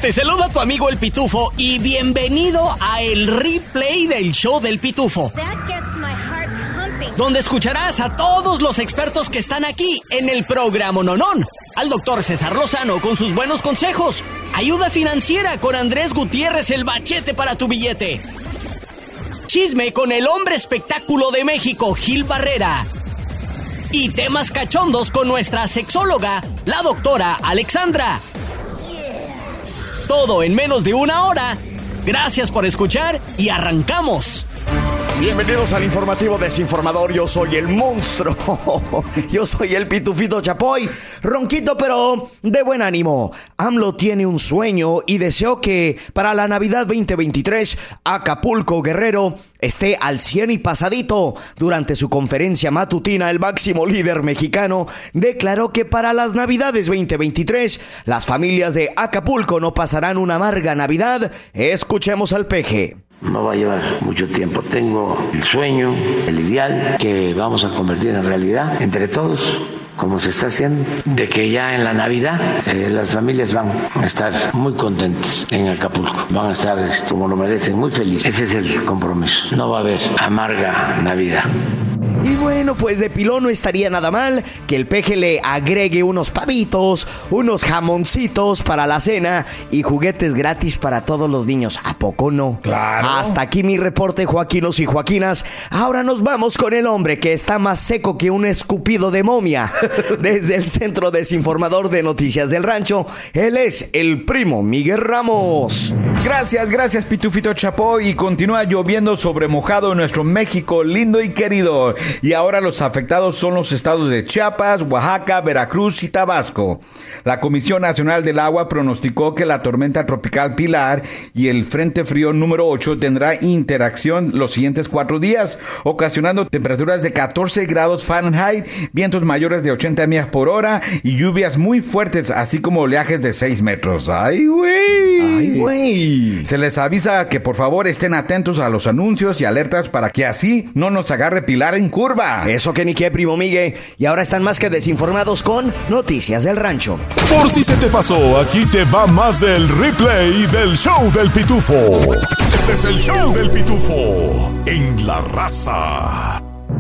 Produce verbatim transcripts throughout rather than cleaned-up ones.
Te saluda tu amigo el Pitufo y bienvenido a el replay del show del Pitufo, donde escucharás a todos los expertos que están aquí en el programa Nonón. Al doctor César Lozano con sus buenos consejos, ayuda financiera con Andrés Gutiérrez, el machete para tu billete, chisme con el hombre espectáculo de México, Gil Barrera, y temas cachondos con nuestra sexóloga, la doctora Alexandra. Todo en menos de una hora. Gracias por escuchar y arrancamos. Bienvenidos al informativo desinformador. Yo soy el monstruo. Yo soy el Pitufito Chapoy. Ronquito pero de buen ánimo. AMLO tiene un sueño y deseo que para la Navidad veinte veintitrés Acapulco Guerrero esté al cien y pasadito. Durante su conferencia matutina, el máximo líder mexicano declaró que para las Navidades veinte veintitrés las familias de Acapulco no pasarán una amarga Navidad. Escuchemos al peje. No va a llevar mucho tiempo. Tengo el sueño, el ideal que vamos a convertir en realidad entre todos, como se está haciendo, de que ya en la Navidad eh, las familias van a estar muy contentas en Acapulco, van a estar como lo merecen, muy felices. Ese es el compromiso. No va a haber amarga Navidad. Y bueno, pues de pilón no estaría nada mal que el peje le agregue unos pavitos, unos jamoncitos para la cena y juguetes gratis para todos los niños. ¿A poco no? Claro. Hasta aquí mi reporte, Joaquinos y Joaquinas. Ahora nos vamos con el hombre que está más seco que un escupido de momia. Desde el Centro Desinformador de Noticias del Rancho, él es el primo Miguel Ramos. Gracias, gracias Pitufito Chapoy. Y continúa lloviendo sobre mojado en nuestro México lindo y querido. Y ahora los afectados son los estados de Chiapas, Oaxaca, Veracruz y Tabasco. La Comisión Nacional del Agua pronosticó que la tormenta tropical Pilar y el Frente Frío número ocho tendrá interacción los siguientes cuatro días, ocasionando temperaturas de catorce grados Fahrenheit, vientos mayores de ochenta millas por hora y lluvias muy fuertes, así como oleajes de seis metros. ¡Ay, güey! ¡Ay, güey! Se les avisa que por favor estén atentos a los anuncios y alertas para que así no nos agarre Pilar en curva. Eso que ni qué, primo Miguel. Y ahora están más que desinformados con Noticias del Rancho. Por si se te pasó, aquí te va más del replay del show del Pitufo. Este es el show del Pitufo en La Raza.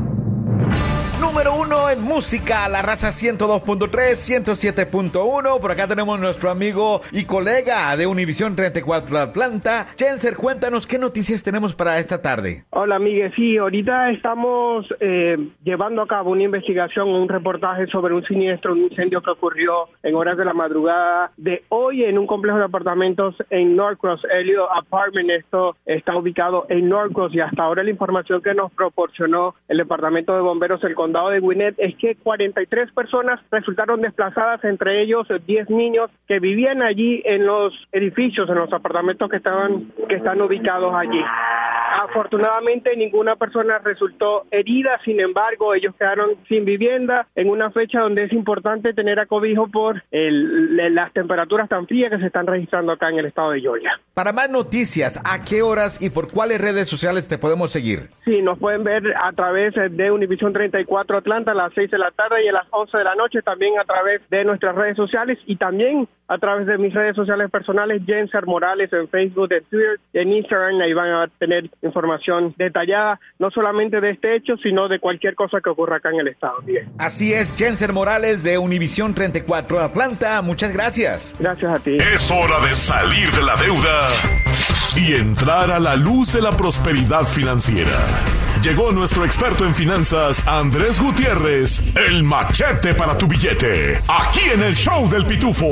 Número uno en música, La Raza ciento dos punto tres, ciento siete punto uno. Por acá tenemos nuestro amigo y colega de Univisión treinta y cuatro Atlanta. Jenser, cuéntanos qué noticias tenemos para esta tarde. Hola, Miguel. Sí, ahorita estamos eh, llevando a cabo una investigación, un reportaje sobre un siniestro, un incendio que ocurrió en horas de la madrugada de hoy en un complejo de apartamentos en Norcross, Elliot Apartment. Esto está ubicado en Norcross y hasta ahora la información que nos proporcionó el Departamento de Bomberos del Condado de Gwinnett es que cuarenta y tres personas resultaron desplazadas, entre ellos diez niños que vivían allí en los edificios, en los apartamentos que estaban que están ubicados allí. Afortunadamente ninguna persona resultó herida, sin embargo ellos quedaron sin vivienda en una fecha donde es importante tener acobijo por el, las temperaturas tan frías que se están registrando acá en el estado de Georgia. Para más noticias, ¿a qué horas y por cuáles redes sociales te podemos seguir? Sí, nos pueden ver a través de Univisión treinta y cuatro Atlanta a las seis de la tarde y a las once de la noche, también a través de nuestras redes sociales y también a través de mis redes sociales personales, Jenser Morales en Facebook, en Twitter, en Instagram. Ahí van a tener información detallada, no solamente de este hecho, sino de cualquier cosa que ocurra acá en el estado. Bien. Así es, Jenser Morales de Univisión treinta y cuatro Atlanta. Muchas gracias. Gracias a ti. Es hora de salir de la deuda y entrar a la luz de la prosperidad financiera. Llegó nuestro experto en finanzas, Andrés Gutiérrez, el machete para tu billete, aquí en el show del Pitufo.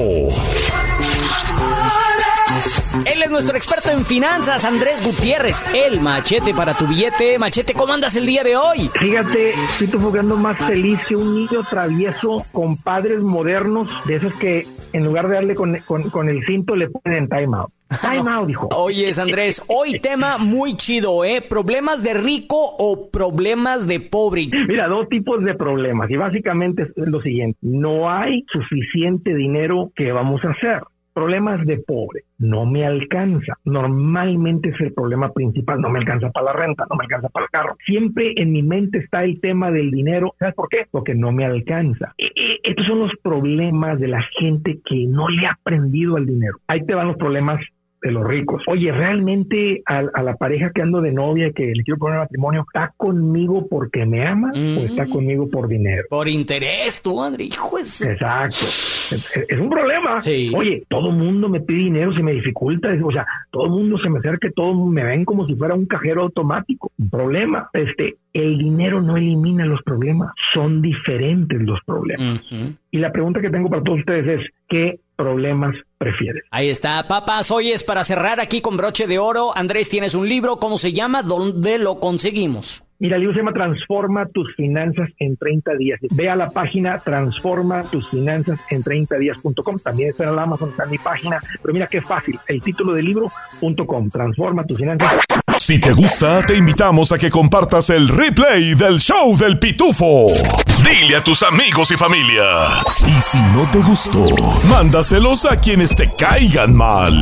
Él es nuestro experto en finanzas, Andrés Gutiérrez, el machete para tu billete. Machete, ¿cómo andas el día de hoy? Fíjate, estoy enfocando más feliz que un niño travieso con padres modernos, de esos que en lugar de darle con, con, con el cinto le ponen time out. Time out, dijo. Oyes, Andrés, hoy tema muy chido, ¿eh? ¿Problemas de rico o problemas de pobre? Mira, dos tipos de problemas y básicamente es lo siguiente. No hay suficiente dinero. ¿Qué vamos a hacer? problemas de pobre, no me alcanza. Normalmente es el problema principal, no me alcanza para la renta, no me alcanza para el carro. Siempre en mi mente está el tema del dinero. ¿Sabes por qué? Porque no me alcanza. E- e- estos son los problemas de la gente que no le ha aprendido al dinero. Ahí te van los problemas de los ricos. Oye, ¿realmente a, a la pareja que ando de novia, que le quiero poner matrimonio, está conmigo porque me ama mm. o está conmigo por dinero? Por interés, tú, André, hijo de su... Exacto. Es, es un problema. Sí. Oye, todo mundo me pide dinero, se me dificulta. O sea, todo mundo se me acerca, todos me ven como si fuera un cajero automático. Un problema. Este, el dinero no elimina los problemas, son diferentes los problemas. Uh-huh. Y la pregunta que tengo para todos ustedes es, ¿qué problemas prefieres? Ahí está, papas. Oye, es para cerrar aquí con broche de oro. Andrés, tienes un libro, ¿cómo se llama? ¿Dónde lo conseguimos? Mira, el libro se llama Transforma tus finanzas en treinta días. Ve a la página transforma tus finanzas en treinta días punto com. También está en la Amazon, está en mi página. Pero mira qué fácil, el título del libro punto com, Transforma tus finanzas. Si te gusta, te invitamos a que compartas el replay del show del Pitufo. Dile a tus amigos y familia. Y si no te gustó, mándaselos a quienes te caigan mal.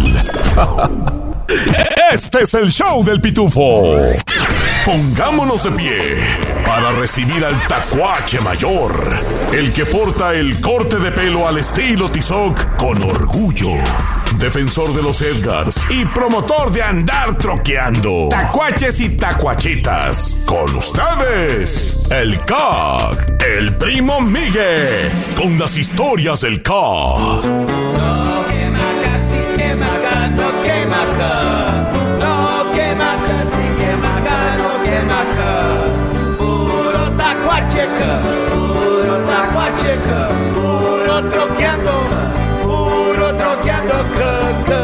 Este es el show del Pitufo. Pongámonos de pie para recibir al tacuache mayor, el que porta el corte de pelo al estilo Tizoc con orgullo, defensor de los Edgars y promotor de andar troqueando. Tacuaches y tacuachitas, con ustedes, el C A C, el primo Migue, con las historias del C A C. No quema casi quema acá, no quema acá. No quema casi quema acá, no quema acá. Puro tacuacheca, puro tacuacheca, puro troqueando, puro troqueando, caca.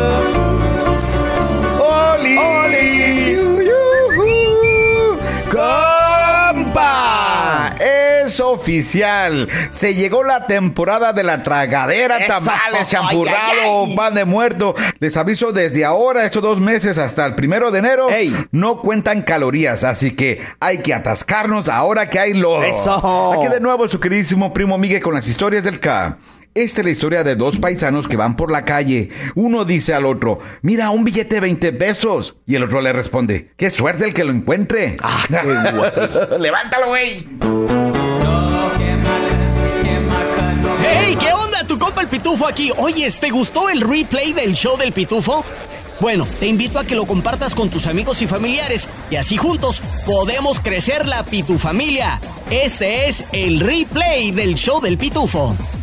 ¡Oli! ¡Olis! ¡Compa! Es oficial. Se llegó la temporada de la tragadera, Eso. tamales, champurrado, Ay, ay, ay. pan de muerto. Les aviso desde ahora, estos dos meses hasta el primero de enero, Ey. no cuentan calorías, así que hay que atascarnos ahora que hay lodo. Eso. Aquí de nuevo su queridísimo primo Migue con las historias del K. Esta es la historia de dos paisanos que van por la calle. Uno dice al otro, mira, un billete de veinte pesos. Y el otro le responde, qué suerte el que lo encuentre. Ah, qué guay. Levántalo, güey. ¡Hey! ¿Qué onda? Tu compa el Pitufo aquí. Oye, ¿te gustó el replay del show del Pitufo? Bueno, te invito a que lo compartas con tus amigos y familiares y así juntos podemos crecer la pitufamilia. Este es el replay del show del Pitufo.